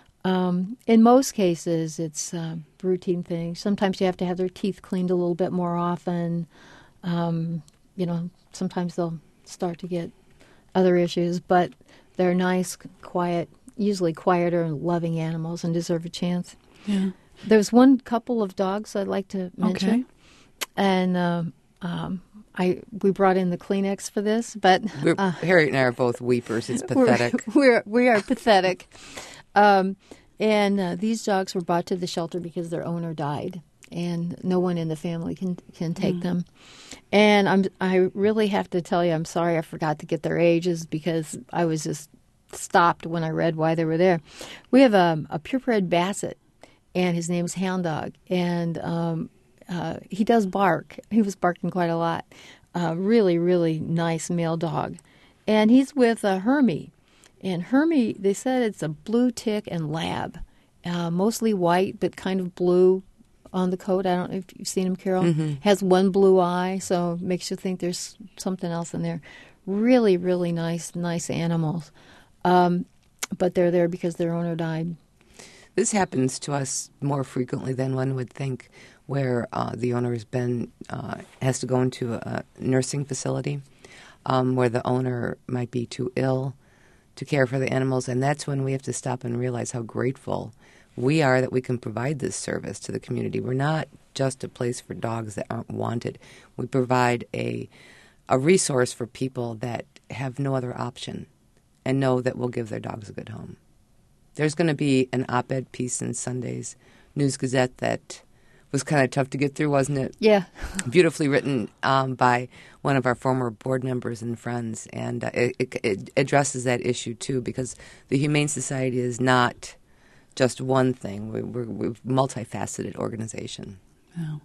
um, in most cases, it's uh, routine things. Sometimes you have to have their teeth cleaned a little bit more often. Um, you know, sometimes they'll start to get other issues, but they're nice, quiet, usually quieter and loving animals and deserve a chance. Yeah. There's one couple of dogs I'd like to mention. Okay. And um, um, I we brought in the Kleenex for this, but We're, uh, Harriet and I are both weepers. It's pathetic. We're, we're we are pathetic. Um, and uh, these dogs were brought to the shelter because their owner died, and no one in the family can can take mm. them. And I'm I really have to tell you, I'm sorry I forgot to get their ages because I was just stopped when I read why they were there. We have a, a purebred Basset, and his name's Hound Dog, and um, uh, he does bark. He was barking quite a lot. Uh, really, really nice male dog, and he's with uh, Hermie. And Hermie, they said it's a blue tick and lab, uh, mostly white but kind of blue on the coat. I don't know if you've seen him, Carol. Mm-hmm. Has one blue eye, so makes you think there's something else in there. Really, really nice, nice animals. Um, but they're there because their owner died. This happens to us more frequently than one would think, where uh, the owner has been uh, has to go into a nursing facility um, where the owner might be too ill to care for the animals, and that's when we have to stop and realize how grateful we are that we can provide this service to the community. We're not just a place for dogs that aren't wanted. We provide a a resource for people that have no other option and know that we'll give their dogs a good home. There's going to be an op-ed piece in Sunday's News Gazette that was kind of tough to get through, wasn't it? Yeah. Beautifully written um, by one of our former board members and friends, and uh, it, it, it addresses that issue, too, because the Humane Society is not just one thing. We, we're, we're a multifaceted organization. Yeah.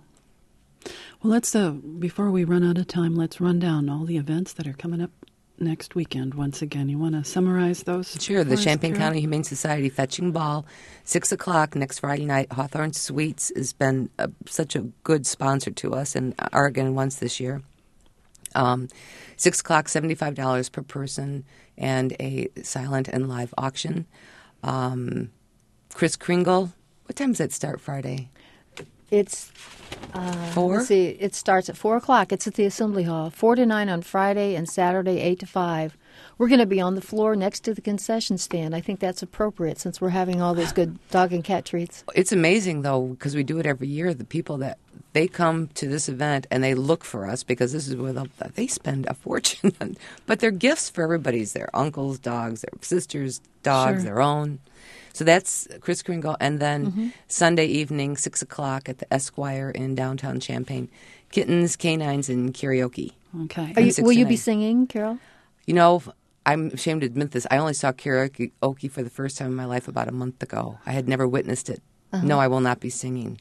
Well, let's, uh, before we run out of time, let's run down all the events that are coming up next weekend once again. You want to summarize those? Sure. The us, Champaign Carol? County Humane Society Fetching Ball, six o'clock next Friday night. Hawthorne Sweets has been uh, such a good sponsor to us, and Oregon once this year. Um, six o'clock, seventy-five dollars per person, and a silent and live auction. Um, Kris Kringle, what time does that start Friday? It's uh, four. Let's see, it starts at four o'clock. It's at the Assembly Hall. Four to nine on Friday and Saturday, eight to five. We're going to be on the floor next to the concession stand. I think that's appropriate since we're having all those good dog and cat treats. It's amazing though because we do it every year. The people that they come to this event and they look for us because this is where they spend a fortune. On, but they're gifts for everybody's. Their uncles' dogs, their sisters' dogs, Sure. their own. So that's Kris Kringle. And then Mm-hmm. Sunday evening, six o'clock at the Esquire in downtown Champaign. Kittens, canines, and karaoke. Okay. Are you, six will to you be nine. singing, Carol? You know, I'm ashamed to admit this. I only saw karaoke for the first time in my life about a month ago. I had never witnessed it. Uh-huh. No, I will not be singing.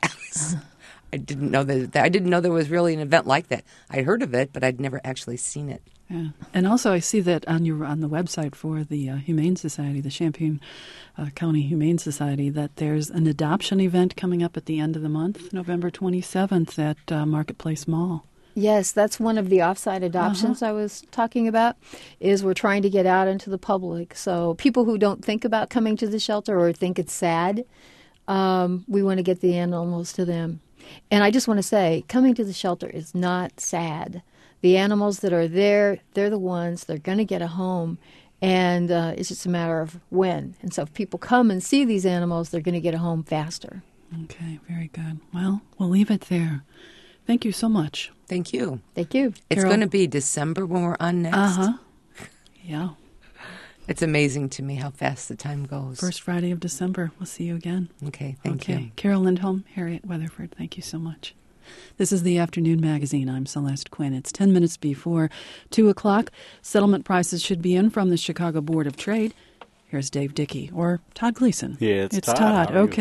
I didn't know that, that. I didn't know there was really an event like that. I'd heard of it, but I'd never actually seen it. Yeah. And also, I see that on your on the website for the uh, Humane Society, the Champaign uh, County Humane Society, that there's an adoption event coming up at the end of the month, November twenty-seventh, at uh, Marketplace Mall. Yes, that's one of the offsite adoptions Uh-huh. I was talking about, is we're trying to get out into the public. So people who don't think about coming to the shelter or think it's sad, um, we want to get the animals to them. And I just want to say, coming to the shelter is not sad. The animals that are there, they're the ones, they're going to get a home, and uh, it's just a matter of when. And so if people come and see these animals, they're going to get a home faster. Okay, very good. Well, we'll leave it there. Thank you so much. Thank you. Thank you. It's Carol? going to be December when we're on next. Uh-huh. Yeah. It's amazing to me how fast the time goes. First Friday of December. We'll see you again. Okay, thank okay. you. Carol Lindholm, Harriet Weatherford, thank you so much. This is the Afternoon Magazine. I'm Celeste Quinn. It's ten minutes before two o'clock. Settlement prices should be in from the Chicago Board of Trade. Here's Dave Dickey, or Todd Gleason. Yeah, it's, it's Todd. Todd. How are you? Okay.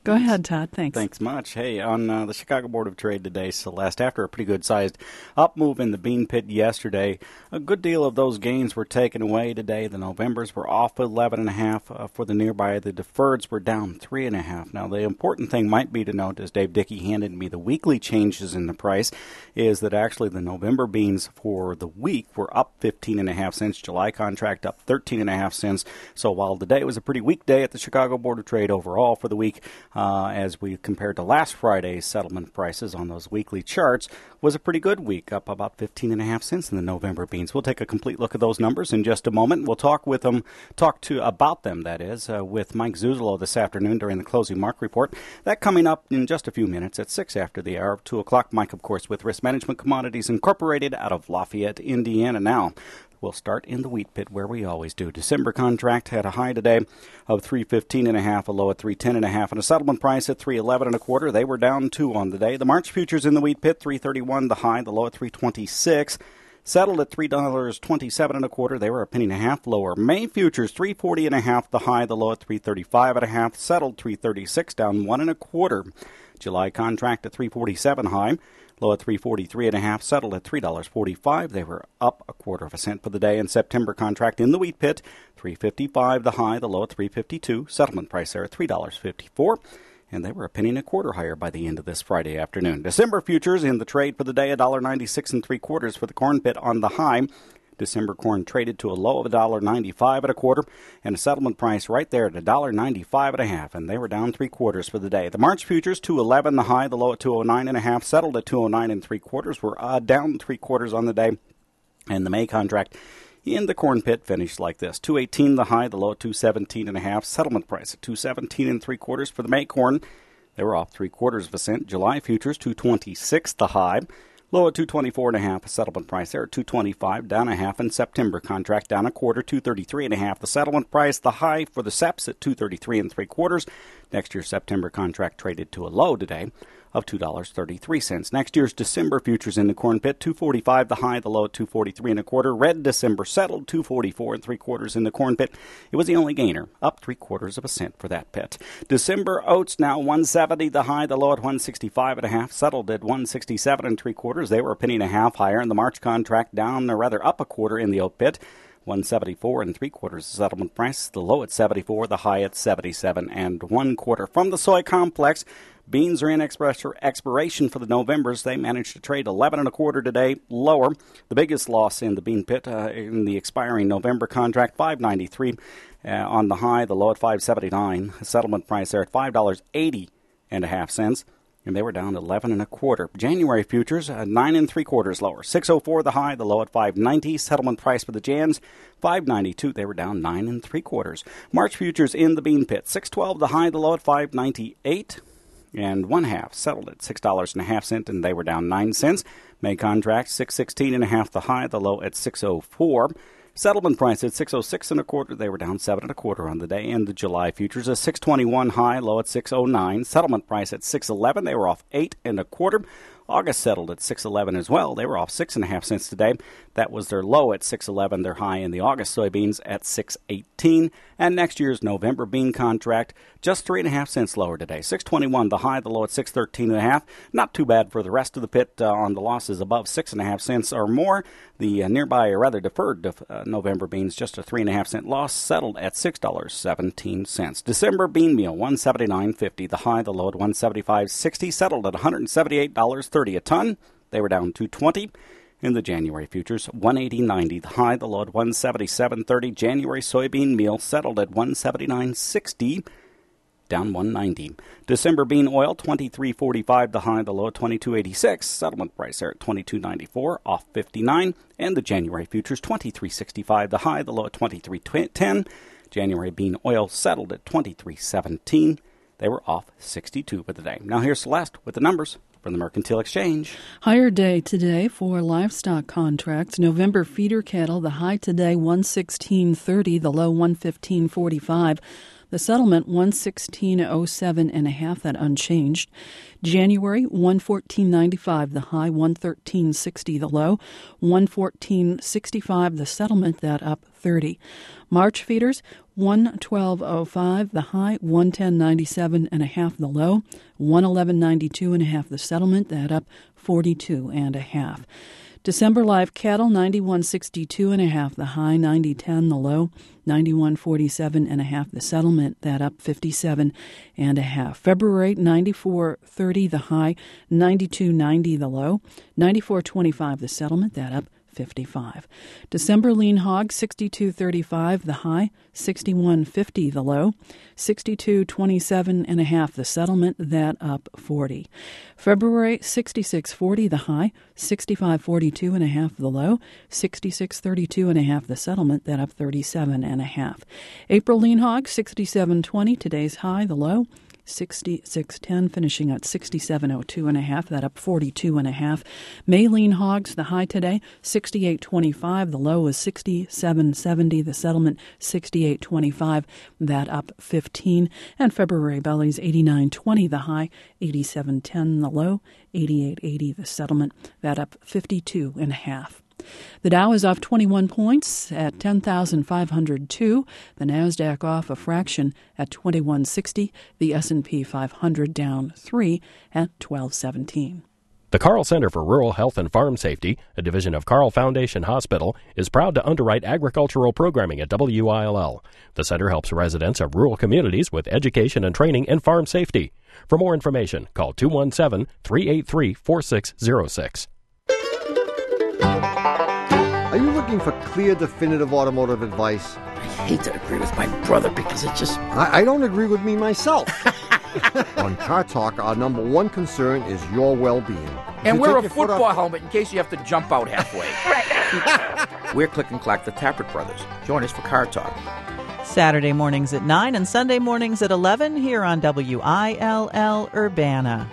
Go ahead, Todd. Thanks. Thanks much. Hey, on uh, the Chicago Board of Trade today, Celeste, after a pretty good-sized up move in the bean pit yesterday, a good deal of those gains were taken away today. The Novembers were off eleven and a half uh, for the nearby. The deferreds were down three and a half. Now, the important thing might be to note, as Dave Dickey handed me the weekly changes in the price, is that actually the November beans for the week were up fifteen and a half cents. July contract up thirteen and a half cents. So while today was a pretty weak day at the Chicago Board of Trade overall for the week, Uh, as we compared to last Friday's settlement prices on those weekly charts, was a pretty good week, up about fifteen and a half cents in the November beans. We'll take a complete look at those numbers in just a moment. We'll talk with them, talk to about them, that is, uh, with Mike Zuzolo this afternoon during the closing mark report. That coming up in just a few minutes at six after the hour of two o'clock. Mike, of course, with Risk Management Commodities Incorporated out of Lafayette, Indiana. Now, we'll start in the wheat pit where we always do. December contract had a high today of three fifteen and a half, a low at three ten and a half, and a settlement price at three eleven and a quarter. They were down two on the day. The March futures in the wheat pit, three thirty-one, the high, the low at three twenty-six. Settled at three dollars and twenty-seven and a quarter. They were a penny and a half lower. May futures three forty and a half, the high, the low at three thirty-five and a half. Settled three thirty-six, down one and a quarter. July contract at three forty-seven high. Low at three forty-three and a half, settled at three dollars and forty-five. They were up a quarter of a cent for the day. And September contract in the wheat pit, three fifty-five the high, the low at three fifty-two. Settlement price there at three dollars and fifty-four. And they were a penny and a quarter higher by the end of this Friday afternoon. December futures in the trade for the day, one dollar ninety-six and three quarters for the corn pit on the high. December corn traded to a low of one dollar ninety-five and a quarter, and a settlement price right there at one dollar ninety-five and a half, and they were down three quarters for the day. The March futures two eleven the high, the low at two oh nine and a half, settled at two oh nine and three quarters, were uh, down three quarters on the day, and the May contract in the corn pit finished like this: two eighteen the high, the low at two seventeen and a half, settlement price at two seventeen and three quarters for the May corn. They were off three quarters of a cent. July futures two twenty-six the high, low at two twenty-four and a half, a settlement price there at two twenty-five, down a half, and September contract down a quarter, two thirty-three and a half. The settlement price, the high for the S E Ps at two thirty-three and three quarters. Next year's September contract traded to a low today of two dollars and thirty-three cents. Next year's December futures in the corn pit, two forty-five the high, the low at two forty-three and a quarter. Red December settled two forty-four and three quarters in the corn pit. It was the only gainer, up three quarters of a cent for that pit. December oats now one seventy the high, the low at one sixty-five and a half, settled at one sixty-seven and three quarters. They were a penny and a half higher, and the March contract down, or rather up a quarter in the oat pit. one seventy-four and three quarters settlement price. The low at seventy-four, the high at seventy-seven and one quarter. From the soy complex, beans are in expiration for the Novembers. They managed to trade eleven and a quarter today, lower. The biggest loss in the bean pit uh, in the expiring November contract, five ninety-three uh, on the high, the low at five seventy-nine. Settlement price there at five dollars and eighty and a half cents. And they were down eleven and a quarter. January futures, uh, nine and three quarters lower. six oh four the high, the low at five ninety. Settlement price for the Jans, five ninety-two. They were down nine and three quarters. March futures in the bean pit, six twelve the high, the low at five ninety-eight. And one half settled at six dollars and a half cent, and they were down nine cents. May contract six sixteen and a half the high, the low at six oh four. Settlement price at six oh six and a quarter. They were down seven and a quarter on the day. And the July futures a six twenty-one high, low at six oh nine. Settlement price at six eleven. They were off eight and a quarter. August settled at six eleven as well. They were off six and a half cents today. That was their low at six eleven. Their high in the August soybeans at six eighteen. And next year's November bean contract just three and a half cents lower today. six twenty-one the high, the low at six thirteen and a half. Not too bad for the rest of the pit uh, on the losses above six and a half cents or more. The uh, nearby, or rather deferred def- uh, November beans, just a three and a half cent loss, settled at six dollars and seventeen cents. December bean meal one seventy-nine fifty. The high, the low at one seventy-five sixty, settled at one hundred seventy-eight dollars and thirty a ton. They were down two twenty. In the January futures, one eighty ninety. The high, the low at one seventy-seven thirty. January soybean meal settled at one seventy-nine sixty, down one ninety. December bean oil twenty-three forty-five. The high, the low at twenty-two eighty-six. Settlement price there at twenty-two ninety-four, off fifty-nine. And the January futures twenty-three sixty-five. The high, the low at twenty-three ten. January bean oil settled at twenty-three seventeen. They were off sixty-two for the day. Now here's Celeste with the numbers from the Mercantile Exchange. Higher day today for livestock contracts. November feeder cattle, the high today one sixteen thirty, the low one fifteen forty-five. The settlement, one sixteen oh seven and a half, that unchanged. January, one fourteen ninety-five, the high, one thirteen sixty, the low. one fourteen sixty-five, the settlement, that up thirty. March feeders, one twelve oh five, the high, one ten ninety-seven and a half, the low. one eleven ninety-two and a half, the settlement, that up forty-two and a half. December live cattle, ninety-one sixty-two and a half, the high, ninety ten, the low. ninety-one forty-seven and a half, the settlement, that up fifty-seven and a half. February, ninety-four thirty, the high, ninety-two ninety, the low. ninety-four twenty-five, the settlement, that up fifty-five. December lean hog, sixty-two thirty-five, the high, sixty-one fifty, the low. sixty-two twenty-seven and a half, the settlement, that up forty. February, sixty-six forty, the high, sixty-five forty-two and a half, the low. sixty-six thirty-two and a half, the settlement, that up thirty-seven and a half. April lean hog, sixty-seven twenty, today's high, the low. sixty-six ten, finishing at sixty-seven oh two and a half, that up forty-two and a half. May lean hogs, the high today, sixty-eight twenty-five, the low is sixty-seven seventy, the settlement sixty-eight twenty-five, that up fifteen. And February bellies, eighty-nine twenty, the high, eighty-seven ten, the low, eighty-eight eighty, the settlement, that up fifty-two and a half. The Dow is off twenty-one points at ten thousand five hundred two. The Nasdaq off a fraction at twenty-one sixty. The S and P five hundred down three at twelve seventeen. The Carl Center for Rural Health and Farm Safety, a division of Carl Foundation Hospital, is proud to underwrite agricultural programming at W I L L. The center helps residents of rural communities with education and training in farm safety. For more information, call two one seven, three eight three, four six zero six. Are you looking for clear, definitive automotive advice? I hate to agree with my brother because it just... I, I don't agree with me myself. On Car Talk, our number one concern is your well-being. And you wear a off- football helmet in case you have to jump out halfway. Right. We're Click and Clack, the Tappert Brothers. Join us for Car Talk. Saturday mornings at nine and Sunday mornings at eleven here on W I L L Urbana.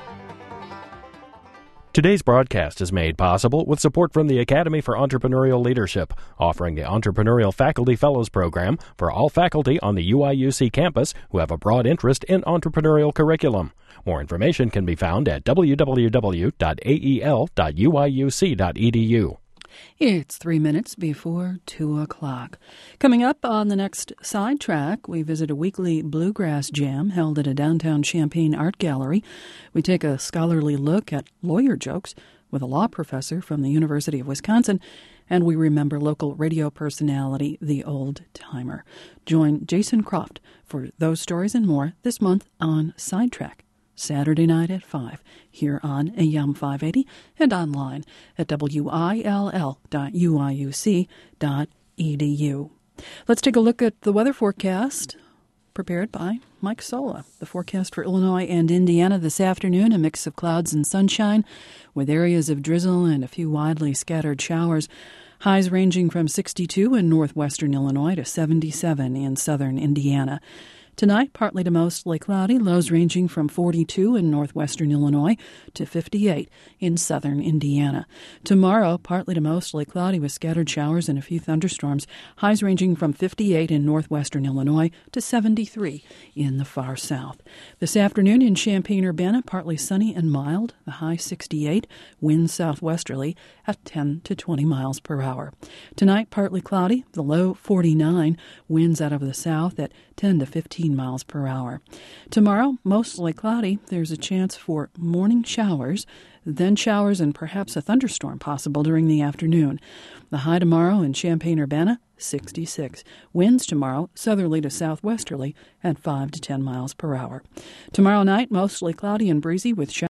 Today's broadcast is made possible with support from the Academy for Entrepreneurial Leadership, offering the Entrepreneurial Faculty Fellows Program for all faculty on the U I U C campus who have a broad interest in entrepreneurial curriculum. More information can be found at w w w dot a e l dot u i u c dot e d u. It's three minutes before two o'clock. Coming up on the next Sidetrack, we visit a weekly bluegrass jam held at a downtown Champaign art gallery. We take a scholarly look at lawyer jokes with a law professor from the University of Wisconsin, and we remember local radio personality, The Old Timer. Join Jason Croft for those stories and more this month on Sidetrack. Saturday night at five, here on A M five eighty and online at w i l l dot u i u c dot e d u. Let's take a look at the weather forecast prepared by Mike Sola. The forecast for Illinois and Indiana this afternoon, a mix of clouds and sunshine with areas of drizzle and a few widely scattered showers. Highs ranging from sixty-two in northwestern Illinois to seventy-seven in southern Indiana. Tonight, partly to mostly cloudy, lows ranging from forty-two in northwestern Illinois to fifty-eight in southern Indiana. Tomorrow, partly to mostly cloudy with scattered showers and a few thunderstorms, highs ranging from fifty-eight in northwestern Illinois to seventy-three in the far south. This afternoon in Champaign-Urbana, partly sunny and mild, the high sixty-eight, winds southwesterly at ten to twenty miles per hour. Tonight, partly cloudy, the low forty-nine, winds out of the south at ten to fifteen miles per hour. Tomorrow, mostly cloudy. There's a chance for morning showers, then showers and perhaps a thunderstorm possible during the afternoon. The high tomorrow in Champaign-Urbana, sixty-six. Winds tomorrow, southerly to southwesterly at five to ten miles per hour. Tomorrow night, mostly cloudy and breezy with showers.